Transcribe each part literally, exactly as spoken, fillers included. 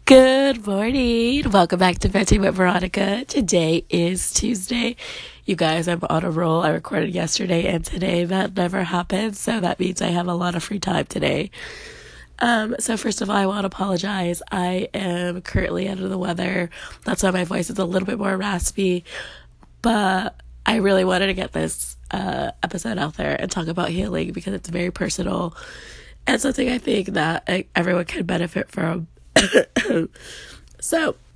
Good morning. Welcome back to Venting with Veronica. Today is Tuesday. You guys, I'm on a roll. I recorded yesterday and today. That never happened, so that means I have a lot of free time today. Um, so first of all, I want to apologize. I am currently under the weather. That's why my voice is a little bit more raspy. But I really wanted to get this uh, episode out there and talk about healing because it's very personal and something I think that like, everyone can benefit from. So,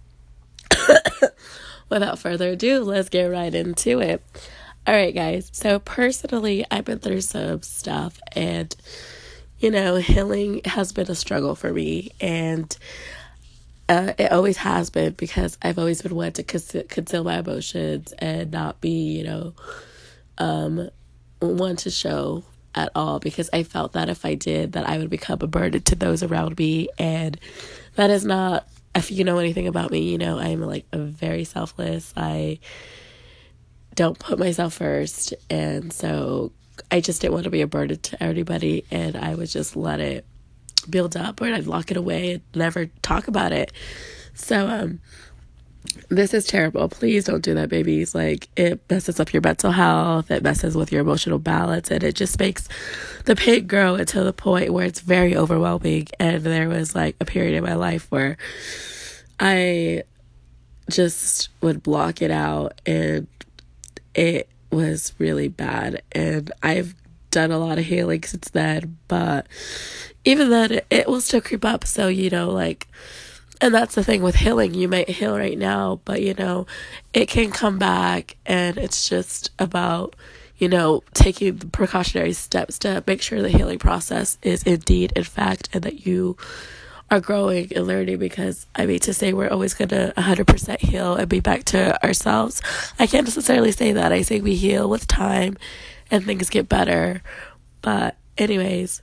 without further ado, let's get right into it. All right, guys. So, personally, I've been through some stuff, and you know, healing has been a struggle for me, and uh, it always has been because I've always been one to conceal, conceal my emotions and not be, you know, um, one to show at all, because I felt that if I did, that I would become a burden to those around me, and that is not, if you know anything about me, you know, I'm like a very selfless, I don't put myself first, and so I just didn't want to be a burden to everybody, and I would just let it build up, or I'd lock it away and never talk about it. So, um, this is terrible. Please don't do that, babies. Like, it messes up your mental health. It messes with your emotional balance. And it just makes the pain grow until the point where it's very overwhelming. And there was, like, a period in my life where I just would block it out. And it was really bad. And I've done a lot of healing since then. But even then, it, it will still creep up. So, you know, like... And that's the thing with healing. You might heal right now, but, you know, it can come back, and it's just about, you know, taking the precautionary steps to make sure the healing process is indeed in fact, and that you are growing and learning, because, I mean, to say we're always going to one hundred percent heal and be back to ourselves, I can't necessarily say that. I say we heal with time and things get better. But anyways,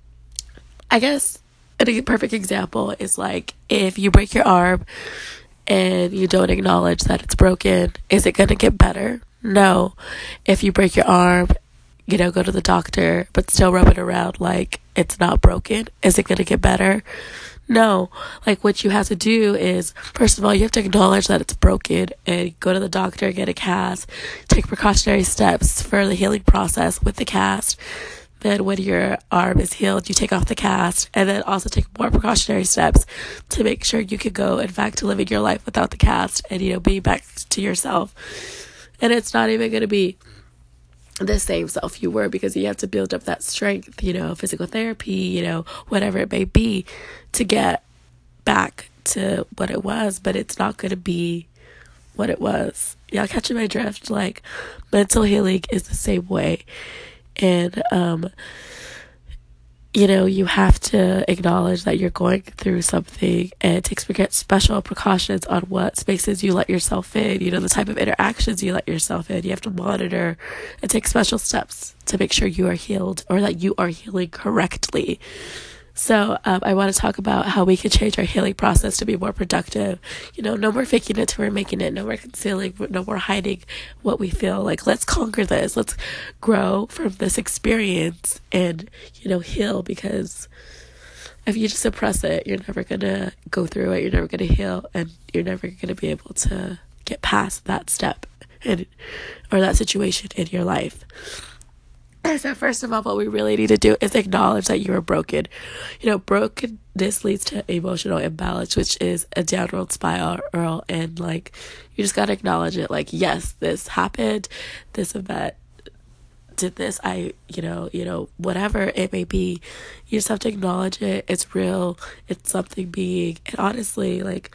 I guess... a perfect example is like if you break your arm and you don't acknowledge that it's broken, is it going to get better? No. If you break your arm, you know, go to the doctor, but still rub it around like it's not broken, is it going to get better? No. Like, what you have to do is, first of all, you have to acknowledge that it's broken and go to the doctor, get a cast, take precautionary steps for the healing process with the cast. Then when your arm is healed, you take off the cast, and then also take more precautionary steps to make sure you can go, in fact, to living your life without the cast and, you know, being back to yourself. And it's not even going to be the same self you were, because you have to build up that strength, you know, physical therapy, you know, whatever it may be, to get back to what it was, but it's not going to be what it was. Y'all catching my drift? Like, mental healing is the same way. And, um, you know, you have to acknowledge that you're going through something, and take special precautions on what spaces you let yourself in, you know, the type of interactions you let yourself in. You have to monitor and take special steps to make sure you are healed, or that you are healing correctly. So um, I want to talk about how we can change our healing process to be more productive. You know, no more faking it till we're making it. No more concealing. No more hiding what we feel. Like, let's conquer this. Let's grow from this experience and, you know, heal. Because if you just suppress it, you're never going to go through it. You're never going to heal. And you're never going to be able to get past that step in, or that situation in your life. So first of all, what we really need to do is acknowledge that you are broken. You know, brokenness leads to emotional imbalance, which is a downward spiral, and like, you just gotta acknowledge it. Like, yes, this happened, this event did this, I, you know, you know, whatever it may be, you just have to acknowledge it. It's real. It's something big. And honestly, like,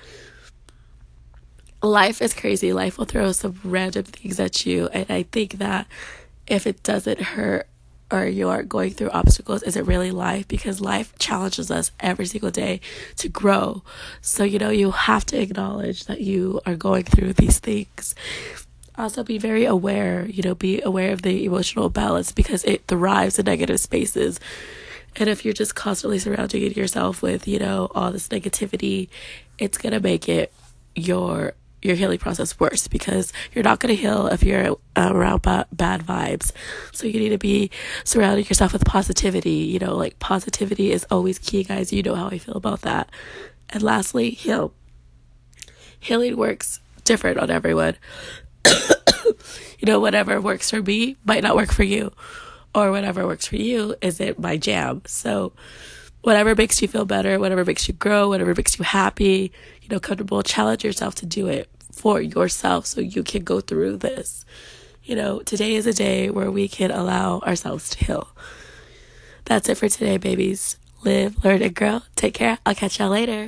life is crazy. Life will throw some random things at you, and I think that if it doesn't hurt, or you are going through obstacles, is it really life? Because life challenges us every single day to grow. So, you know, you have to acknowledge that you are going through these things. Also, be very aware, you know, be aware of the emotional balance, because it thrives in negative spaces. And if you're just constantly surrounding yourself with, you know, all this negativity, it's going to make it your your healing process worse, because you're not going to heal if you're uh, around ba- bad vibes. So you need to be surrounding yourself with positivity. You know, like, positivity is always key, guys. You know how I feel about that. And lastly, heal. Healing works different on everyone. You know, whatever works for me might not work for you. Or whatever works for you isn't my jam. So whatever makes you feel better, whatever makes you grow, whatever makes you happy, you know, comfortable, challenge yourself to do it for yourself so you can go through this. You know, today is a day where we can allow ourselves to heal. That's it for today, babies. Live, learn, and grow. Take care. I'll catch y'all later.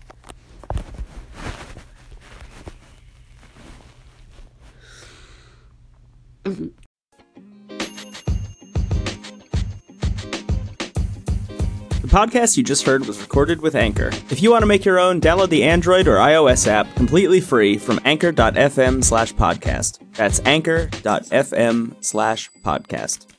Mm-hmm. The podcast you just heard was recorded with Anchor. If you want to make your own, download the Android or iOS app completely free from anchor.fm slash podcast. That's anchor.fm slash podcast.